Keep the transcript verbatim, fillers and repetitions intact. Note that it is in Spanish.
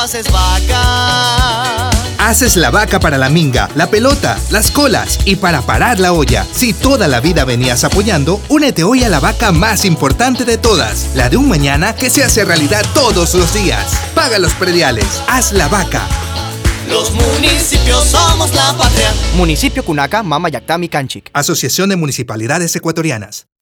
haces vaca. Haces la vaca para la minga, la pelota, las colas y para parar la olla. Si toda la vida venías apoyando, únete hoy a la vaca más importante de todas, la de un mañana que se hace realidad todos los días. Paga los prediales, haz la vaca. Los municipios somos la patria. Municipio Cunaca, Mama Yactami, Canchic. Asociación de Municipalidades Ecuatorianas.